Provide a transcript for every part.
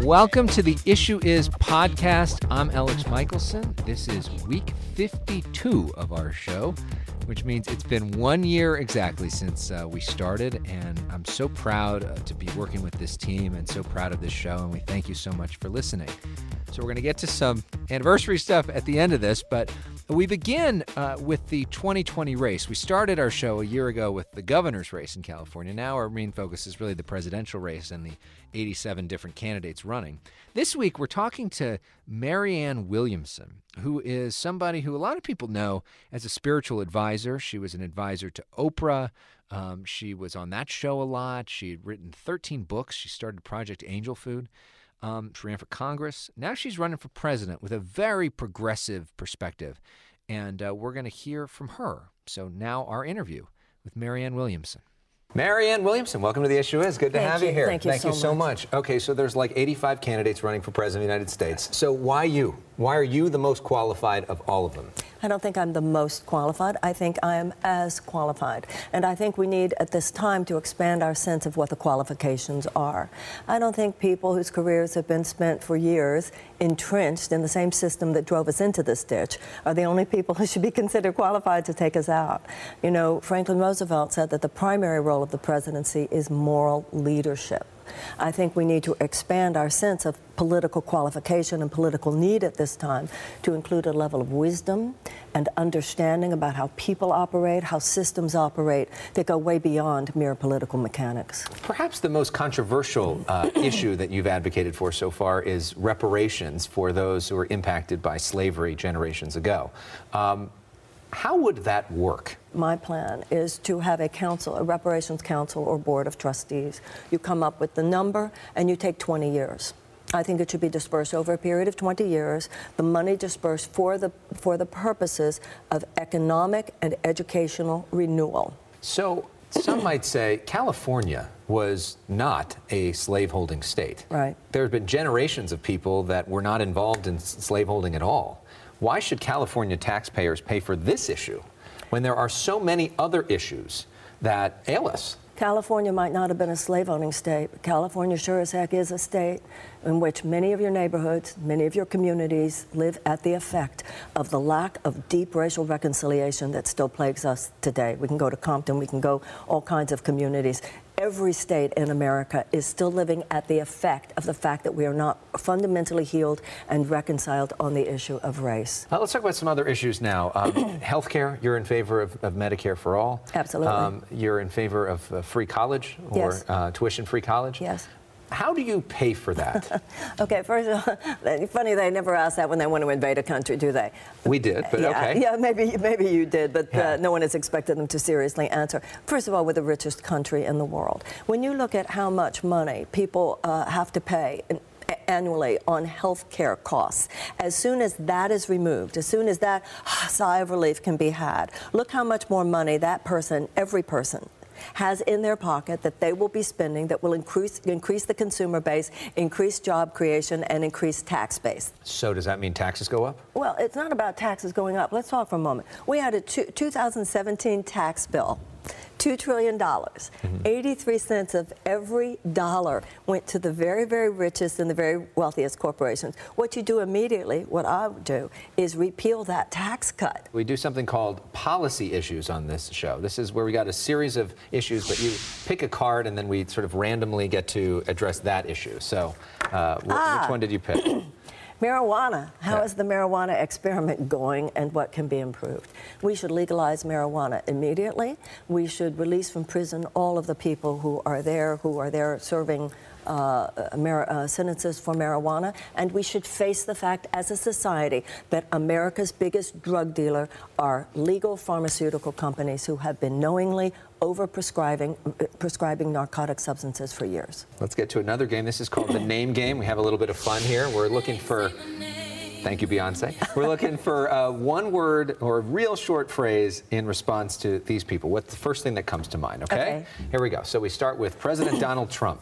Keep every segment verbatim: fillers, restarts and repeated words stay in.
Welcome to the Issue Is podcast. I'm Alex Michelson. This is week fifty-two of our show, which means it's been one year exactly since uh, we started, and I'm so proud uh, to be working with this team and so proud of this show, and we thank you so much for listening. So we're going to get to some anniversary stuff at the end of this, but we begin uh, with the twenty twenty race. We started our show a year ago with the governor's race in California. Now our main focus is really the presidential race and the eighty-seven different candidates running. This week we're talking to Marianne Williamson, who is somebody who a lot of people know as a spiritual advisor. She was an advisor to Oprah. Um, she was on that show a lot. She had written thirteen books. She started Project Angel Food. Um, she ran for Congress. Now she's running for president with a very progressive perspective. And uh, we're going to hear from her. So now our interview with Marianne Williamson. Marianne Williamson, welcome to The Issue Is. Good to Thank have you. you here. Thank you, Thank so, you so much. much. Okay, so there's like eighty-five candidates running for president of the United States. So why you? Why are you the most qualified of all of them? I don't think I'm the most qualified. I think I am as qualified. And I think we need at this time to expand our sense of what the qualifications are. I don't think people whose careers have been spent for years entrenched in the same system that drove us into this ditch are the only people who should be considered qualified to take us out. You know, Franklin Roosevelt said that the primary role of the presidency is moral leadership. I think we need to expand our sense of political qualification and political need at this time to include a level of wisdom and understanding about how people operate, how systems operate, that go way beyond mere political mechanics. Perhaps the most controversial uh, issue that you've advocated for so far is reparations for those who were impacted by slavery generations ago. Um, How would that work? My plan is to have a council, a reparations council or board of trustees. You come up with the number and you take twenty years. I think it should be dispersed over a period of twenty years. The money dispersed for the for the purposes of economic and educational renewal. So some might say California was not a slaveholding state. Right. There have been generations of people that were not involved in slaveholding at all. Why should California taxpayers pay for this issue when there are so many other issues that ail us? California might not have been a slave-owning state, but California sure as heck is a state in which many of your neighborhoods, many of your communities live at the effect of the lack of deep racial reconciliation that still plagues us today. We can go to Compton, we can go all kinds of communities. Every state in America is still living at the effect of the fact that we are not fundamentally healed and reconciled on the issue of race. Well, let's talk about some other issues now. Um, healthcare, you're in favor of, of Medicare for all. Absolutely. Um, you're in favor of uh, free college or yes. uh, tuition-free college? Yes. How do you pay for that? Okay, first of all, funny they never ask that when they want to invade a country, do they? We did, but yeah, okay. Yeah, maybe maybe you did, but yeah. uh, no one has expected them to seriously answer. First of all, we're the richest country in the world. When you look at how much money people uh, have to pay in, annually on health care costs, as soon as that is removed, as soon as that sigh of relief can be had, look how much more money that person, every person, has in their pocket that they will be spending that will increase increase the consumer base, increase job creation, and increase tax base. So does that mean taxes go up? Well, it's not about taxes going up. Let's talk for a moment. We had a two, two thousand seventeen tax bill. two trillion dollars. Mm-hmm. eighty-three cents of every dollar went to the very, very richest and the very wealthiest corporations. What you do immediately, what I would do, is repeal that tax cut. We do something called policy issues on this show. This is where we got a series of issues, but you pick a card and then we sort of randomly get to address that issue. So uh, wh- ah. which one did you pick? Marijuana. How yeah. is the marijuana experiment going and what can be improved? We should legalize marijuana immediately. We should release from prison all of the people who are there, who are there serving uh, mar- uh, sentences for marijuana. And we should face the fact as a society that America's biggest drug dealer are legal pharmaceutical companies who have been knowingly over-prescribing prescribing narcotic substances for years. Let's get to another game. This is called the name game. We have a little bit of fun here. We're looking for, thank you, Beyonce. We're looking for uh, one word or a real short phrase in response to these people. What's the first thing that comes to mind, okay? Okay. Here we go. So we start with President Donald Trump.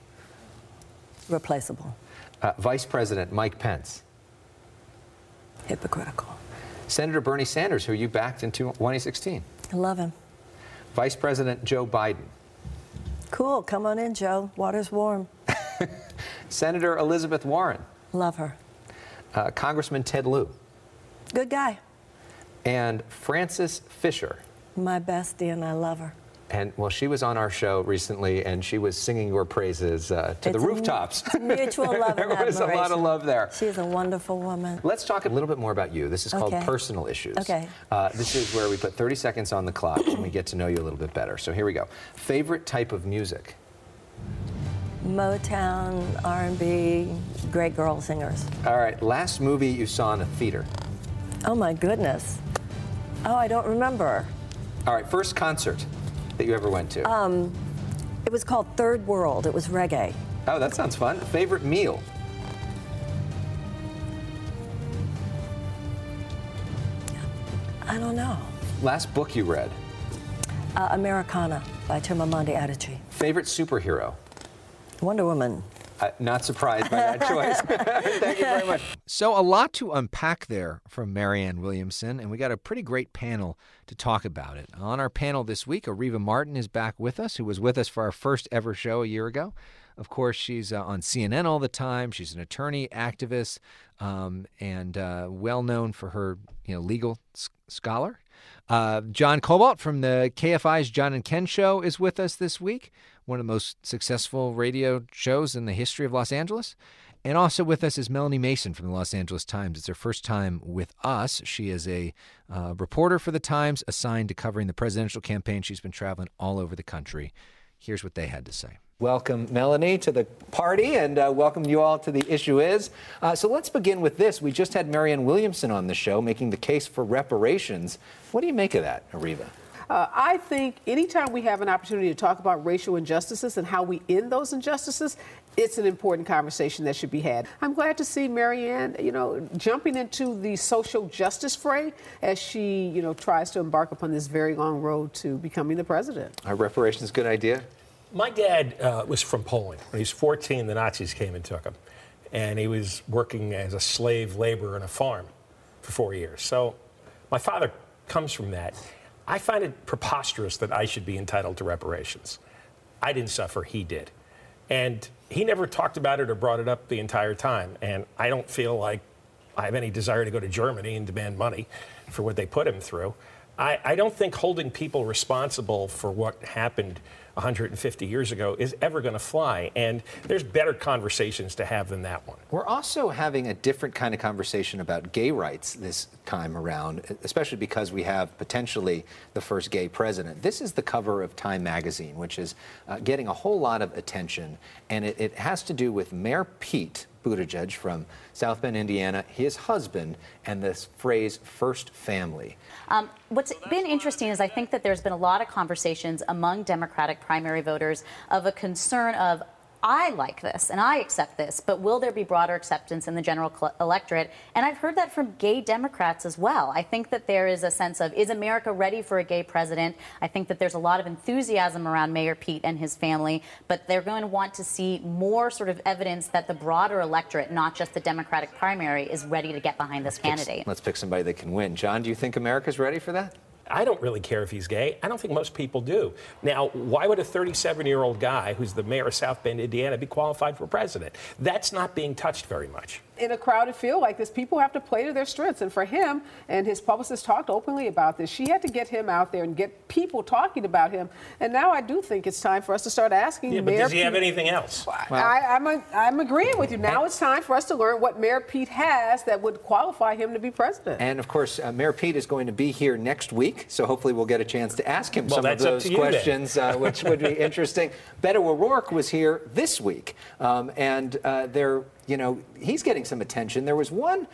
Replaceable. Uh, Vice President Mike Pence. Hypocritical. Senator Bernie Sanders, who you backed in twenty sixteen. I love him. Vice President Joe Biden. Cool. Come on in, Joe. Water's warm. Senator Elizabeth Warren. Love her. Uh, Congressman Ted Lieu. Good guy. And Frances Fisher. My bestie, and I love her. And, well, she was on our show recently, and she was singing your praises uh, to it's the rooftops. A, mutual love and There was a lot of love there. She's a wonderful woman. Let's talk a little bit more about you. This is called Okay. Personal Issues. Okay. Uh, this is where we put thirty seconds on the clock, and we get to know you a little bit better. So here we go. Favorite type of music? Motown, R and B, great girl singers. All right. Last movie you saw in a theater? Oh, my goodness. Oh, I don't remember. All right. First concert that you ever went to? Um, it was called Third World. It was reggae. Oh, that sounds fun. Favorite meal? I don't know. Last book you read? Uh, Americana by Chimamanda Adichie. Favorite superhero? Wonder Woman. Uh, not surprised by that choice. Thank you very much. So a lot to unpack there from Marianne Williamson, and we got a pretty great panel to talk about it. On our panel this week, Areva Martin is back with us, who was with us for our first ever show a year ago. Of course, she's uh, on C N N all the time. She's an attorney, activist, um, and uh, well known for her, you know, legal s- scholar. Uh, John Cobalt from the K F I's John and Ken show is with us this week, one of the most successful radio shows in the history of Los Angeles. And also with us is Melanie Mason from the Los Angeles Times. It's her first time with us. She is a uh, reporter for the Times assigned to covering the presidential campaign. She's been traveling all over the country. Here's what they had to say. Welcome, Melanie, to the party, and uh, welcome you all to The Issue Is. Uh, so let's begin with this. We just had Marianne Williamson on the show making the case for reparations. What do you make of that, Areva? Uh, I think anytime we have an opportunity to talk about racial injustices and how we end those injustices, it's an important conversation that should be had. I'm glad to see Marianne, you know, jumping into the social justice fray as she, you know, tries to embark upon this very long road to becoming the president. Are reparations a good idea? My dad uh, was from Poland. When he was fourteen, the Nazis came and took him. And he was working as a slave laborer on a farm for four years. So my father comes from that. I find it preposterous that I should be entitled to reparations. I didn't suffer, he did. And he never talked about it or brought it up the entire time. And I don't feel like I have any desire to go to Germany and demand money for what they put him through. I, I don't think holding people responsible for what happened one hundred fifty years ago is ever going to fly. And there's better conversations to have than that one. We're also having a different kind of conversation about gay rights this time around, especially because we have potentially the first gay president. This is the cover of Time magazine, which is uh, getting a whole lot of attention. And it, it has to do with Mayor Pete Buttigieg from South Bend, Indiana, his husband, and this phrase, first family. Um, what's been interesting is I think that there's been a lot of conversations among Democratic primary voters of a concern of, I like this and I accept this, but will there be broader acceptance in the general electorate? And I've heard that from gay Democrats as well. I think that there is a sense of, is America ready for a gay president? I think that there's a lot of enthusiasm around Mayor Pete and his family, but they're going to want to see more sort of evidence that the broader electorate, not just the Democratic primary, is ready to get behind this candidate. Let's pick somebody that can win. John, do you think America's ready for that? I don't really care if he's gay. I don't think most people do. Now, why would a thirty-seven-year-old guy who's the mayor of South Bend, Indiana, be qualified for president? That's not being touched very much. In a crowded field like this, people have to play to their strengths. And for him, and his publicist talked openly about this, she had to get him out there and get people talking about him. And now I do think it's time for us to start asking Yeah, but Mayor does he Pete, have anything else? Well, I, I'm, a, I'm agreeing with you. Now it's time for us to learn what Mayor Pete has that would qualify him to be president. And, of course, uh, Mayor Pete is going to be here next week, so hopefully we'll get a chance to ask him well, some of those you, questions, uh, which would be interesting. Beto O'Rourke was here this week, um, and uh, they're, you know, he's getting some attention. There was one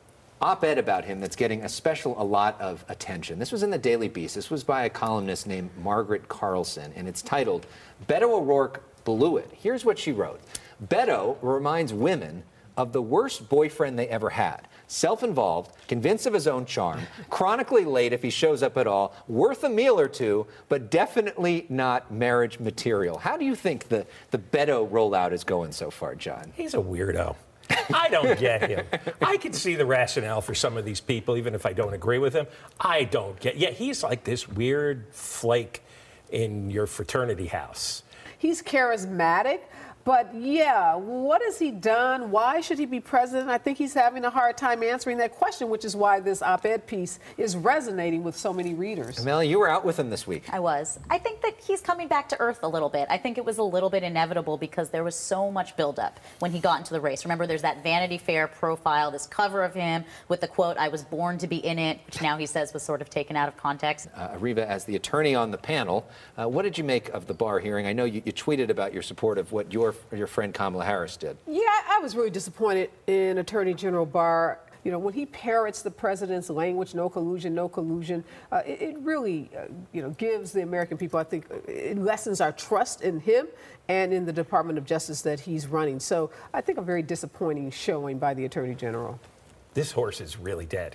op-ed about him that's getting a special, a lot of attention. This was in the Daily Beast. This was by a columnist named Margaret Carlson, and it's titled, Beto O'Rourke Blew It. Here's what she wrote. Beto reminds women of the worst boyfriend they ever had. Self-involved, convinced of his own charm, chronically late if he shows up at all, worth a meal or two, but definitely not marriage material. How do you think the, the Beto rollout is going so far, John? He's a weirdo. I don't get him. I can see the rationale for some of these people, even if I don't agree with him. I don't get. Yeah, he's like this weird flake in your fraternity house. He's charismatic, but yeah, what has he done? Why should he be president? I think he's having a hard time answering that question, which is why this op-ed piece is resonating with so many readers. Melanie, you were out with him this week. I was. I think that he's coming back to earth a little bit. I think it was a little bit inevitable because there was so much buildup when he got into the race. Remember, there's that Vanity Fair profile, this cover of him with the quote, "I was born to be in it," which now he says was sort of taken out of context. Uh, Areva, as the attorney on the panel, uh, what did you make of the Barr hearing? I know you, you tweeted about your support of what your your friend Kamala Harris did. Yeah, I was really disappointed in Attorney General Barr. You know, when he parrots the president's language, no collusion, no collusion, uh, it, it really, uh, you know, gives the American people, I think, it lessens our trust in him and in the Department of Justice that he's running. So I think a very disappointing showing by the Attorney General. This horse is really dead.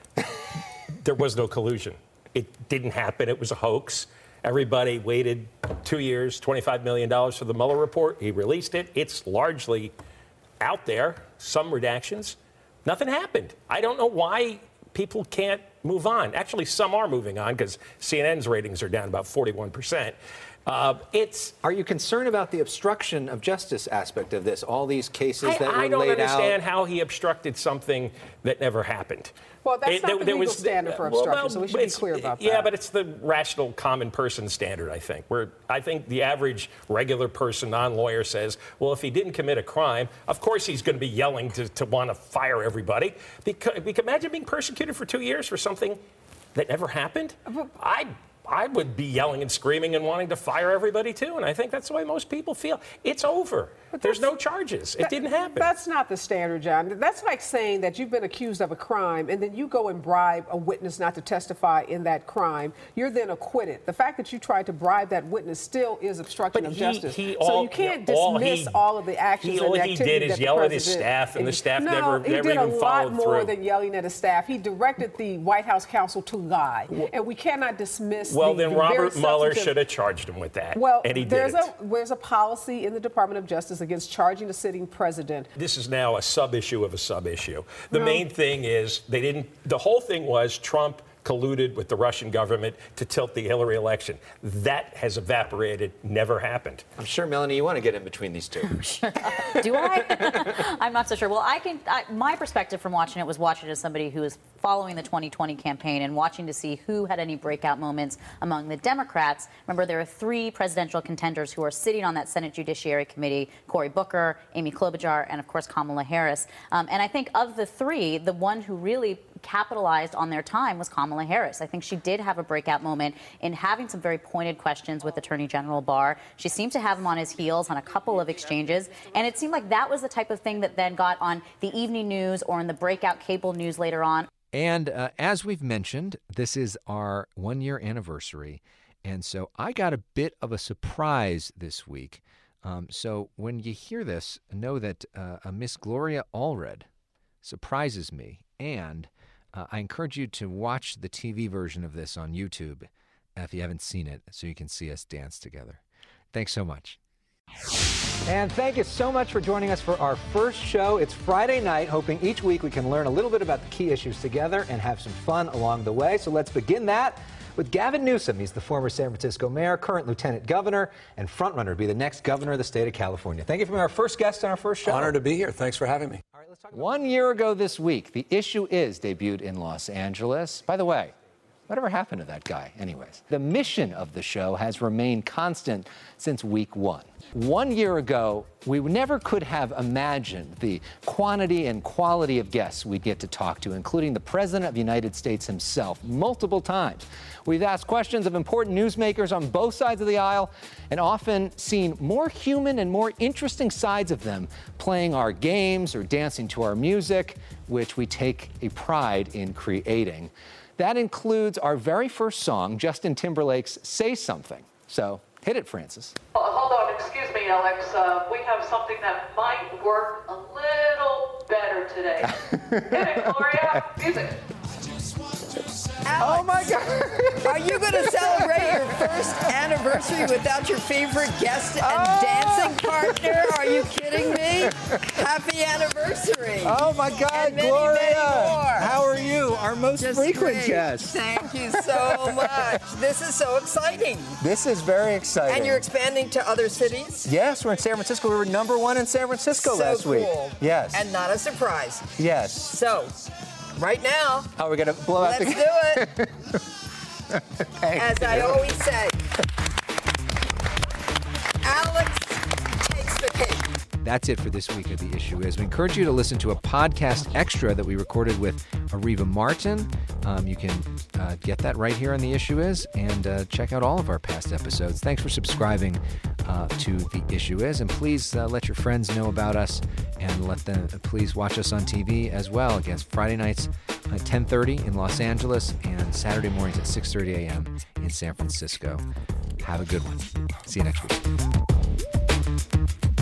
There was no collusion. It didn't happen. It was a hoax. Everybody waited two years, twenty-five million dollars for the Mueller report. He released it. It's largely out there, some redactions. Nothing happened. I don't know why people can't move on. Actually, some are moving on because C N N's ratings are down about forty-one percent. Uh, it's. Are you concerned about the obstruction of justice aspect of this? All these cases I, that were I don't laid understand out? how he obstructed something that never happened. Well, that's It- not there- the there legal was- standard for well, obstruction, well, so we should be it's- clear about that. Yeah, but it's the rational common person standard, I think. Where I think the average regular person, non-lawyer says, well, if he didn't commit a crime, of course he's going to be yelling to, to want to fire everybody. Because, because imagine being persecuted for two years for something that never happened. I I would be yelling and screaming and wanting to fire everybody too, and I think that's the way most people feel. It's over. There's no charges. It That- didn't happen. That's not the standard, John. That's like saying that you've been accused of a crime and then you go and bribe a witness not to testify in that crime. You're then acquitted. The fact that you tried to bribe that witness still is obstruction But of he- justice. he so all- you can't all dismiss he- all of the actions he- and all he activity did is that the yell at his president- staff, and the staff no, never- he never did even a lot followed more through. than yelling at his staff. He directed the White House counsel to lie, and we cannot dismiss. Well, the, then the very Robert Mueller substantive- should have charged him with that, Well, and he there's didn't. a there's a policy in the Department of Justice against charging a sitting president. This is now a sub-issue of a sub-issue. The No. main thing is they didn't, the whole thing was Trump colluded with the Russian government to tilt the Hillary election. That has evaporated, never happened. I'm sure, Melanie, you want to get in between these two. Do I? I'm not so sure. Well, I can. I, my perspective from watching it was watching it as somebody who is following the twenty twenty campaign and watching to see who had any breakout moments among the Democrats. Remember, there are three presidential contenders who are sitting on that Senate Judiciary Committee: Cory Booker, Amy Klobuchar, and of course Kamala Harris. Um, and I think of the three, the one who really capitalized on their time was Kamala Harris. I think she did have a breakout moment in having some very pointed questions with Attorney General Barr. She seemed to have him on his heels on a couple of exchanges, and it seemed like that was the type of thing that then got on the evening news or in the breakout cable news later on. And uh, as we've mentioned, this is our one-year anniversary, and so I got a bit of a surprise this week. Um, so when you hear this, know that uh, a Miss Gloria Allred surprises me, and uh, I encourage you to watch the T V version of this on YouTube if you haven't seen it, so you can see us dance together. Thanks so much. And thank you so much for joining us for our first show. It's Friday night, hoping each week we can learn a little bit about the key issues together and have some fun along the way. So let's begin that with Gavin Newsom. He's the former San Francisco mayor, current lieutenant governor, and frontrunner to be the next governor of the state of California. Thank you for being our first guest on our first show. Honored to be here. Thanks for having me. All right, let's talk about One year ago this week, The Issue Is debuted in Los Angeles. By the way, whatever happened to that guy, anyways? The mission of the show has remained constant since week one. One year ago, we never could have imagined the quantity and quality of guests we'd get to talk to, including the President of the United States himself, multiple times. We've asked questions of important newsmakers on both sides of the aisle and often seen more human and more interesting sides of them playing our games or dancing to our music, which we take a pride in creating. That includes our very first song, Justin Timberlake's Say Something. So hit it, Francis. Oh, hold on, excuse me, Alex. Uh, we have something that might work a little better today. Hit it, Gloria. Music. Alex, oh my God! Are you going to celebrate your first anniversary without your favorite guest and oh. dancing partner? Are you kidding me? Happy anniversary. Oh my God, And many, Gloria! many more. How are you? Our most Just frequent great. guest. Thank you so much. This is so exciting. This is very exciting. And you're expanding to other cities? Yes, we're in San Francisco. We were number one in San Francisco so last cool. week. Yes. And not a surprise. yes. So, right now, Oh, we're gonna blow out let's the. do it. As I always say, Alex takes the cake. That's it for this week of The Issue Is. We encourage you to listen to a podcast extra that we recorded with Areva Martin. Um, you can uh, get that right here on The Issue Is, and uh, check out all of our past episodes. Thanks for subscribing uh, to The Issue Is, and please uh, let your friends know about us, and let them uh, please watch us on T V as well. Against Friday nights at ten thirty in Los Angeles, and Saturday mornings at six thirty a.m. in San Francisco. Have a good one. See you next week.